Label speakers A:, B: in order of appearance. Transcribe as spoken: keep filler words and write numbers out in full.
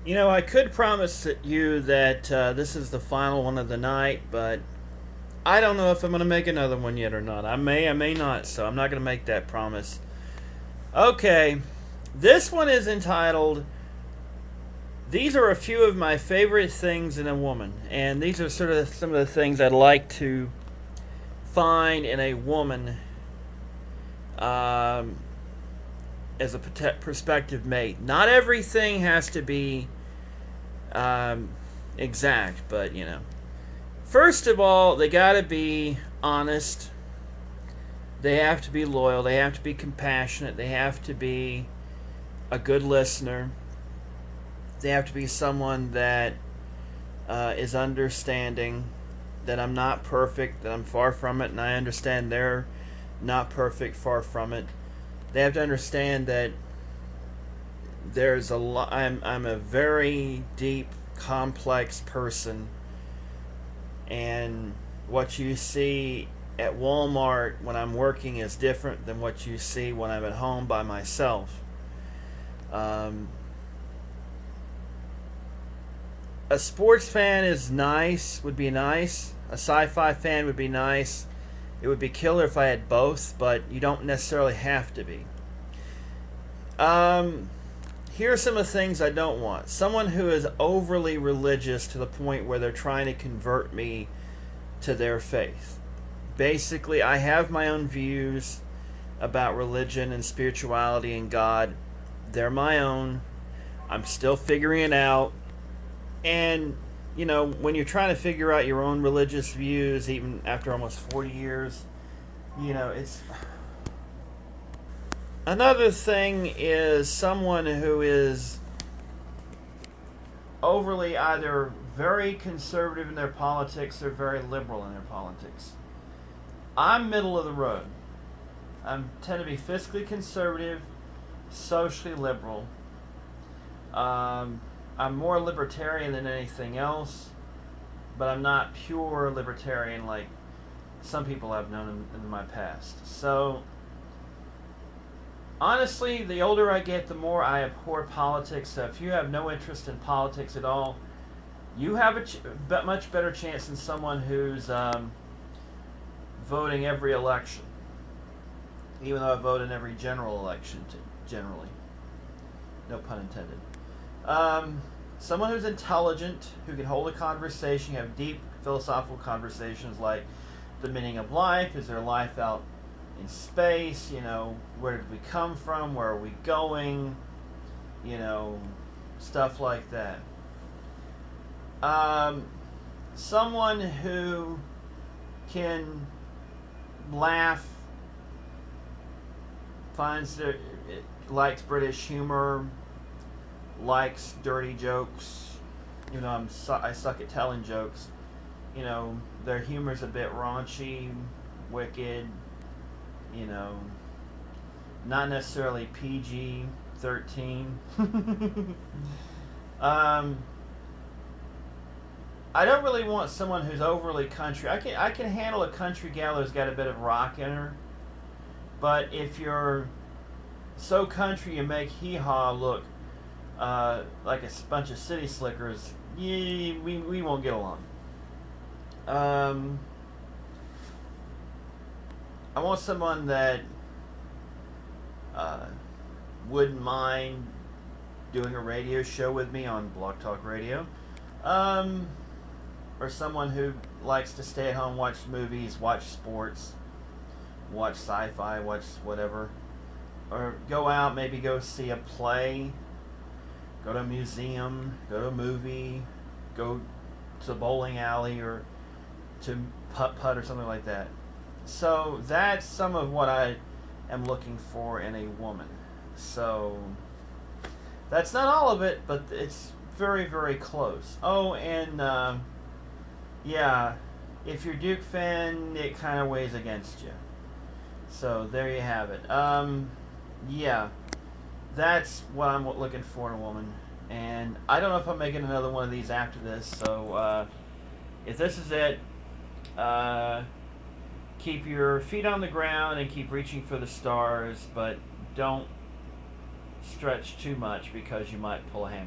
A: You know, I could promise you that uh, this is the final one of the night, but I don't know if I'm going to make another one yet or not. I may, I may not, so I'm not going to make that promise. Okay, this one is entitled These Are a Few of My Favorite Things in a Woman. And these are sort of some of the things I'd like to find in a woman um, as a prospective mate. Not everything has to be um, exact, but you know. First of all, they got to be honest. They have to be loyal. They have to be compassionate. They have to be a good listener. They have to be someone that uh, is understanding that I'm not perfect, that I'm far from it, and I understand they're not perfect, far from it. They have to understand that there's a lot. I'm I'm a very deep, complex person, and what you see at Walmart when I'm working is different than what you see when I'm at home by myself. Um, a sports fan is nice, would be nice. A sci-fi fan would be nice. It would be killer if I had both, but you don't necessarily have to be. Um, here are some of the things I don't want. Someone who is overly religious to the point where they're trying to convert me to their faith. Basically, I have my own views about religion and spirituality and God. They're my own. I'm still figuring it out. And, you know, when you're trying to figure out your own religious views, even after almost forty years, you know, it's. Another thing is someone who is overly either very conservative in their politics or very liberal in their politics. I'm middle of the road. I tend to be fiscally conservative, socially liberal. Um, I'm more libertarian than anything else, but I'm not pure libertarian like some people I've known in, in my past. So, honestly, the older I get, the more I abhor politics. So if you have no interest in politics at all, you have a ch- much better chance than someone who's um, voting every election. Even though I vote in every general election, t- generally. No pun intended. Um, someone who's intelligent, who can hold a conversation, have deep philosophical conversations like the meaning of life, is there life out in space, you know, where did we come from, where are we going, you know, stuff like that. Um, someone who can laugh, finds their, likes British humor, likes dirty jokes. You know, I'm su- I suck at telling jokes. You know, their humor's a bit raunchy, wicked. You know, not necessarily P G thirteen. um, I don't really want someone who's overly country. I can I can handle a country gal who's got a bit of rock in her, but if you're so country you make hee haw look uh, like a bunch of city slickers, yeah, we we won't get along. Um, I want someone that uh, wouldn't mind doing a radio show with me on Blog Talk Radio. Um, or someone who likes to stay at home, watch movies, watch sports, watch sci-fi, watch whatever. Or go out, maybe go see a play, go to a museum, go to a movie, go to a bowling alley or to putt-putt or something like that. So that's some of what I am looking for in a woman. So that's not all of it, but it's very, very close. Oh, and uh, yeah, if you're Duke fan, it kind of weighs against you. So there you have it. Um, yeah, that's what I'm looking for in a woman. And I don't know if I'm making another one of these after this. So uh, if this is it, uh, keep your feet on the ground and keep reaching for the stars, but don't stretch too much because you might pull a hamstring.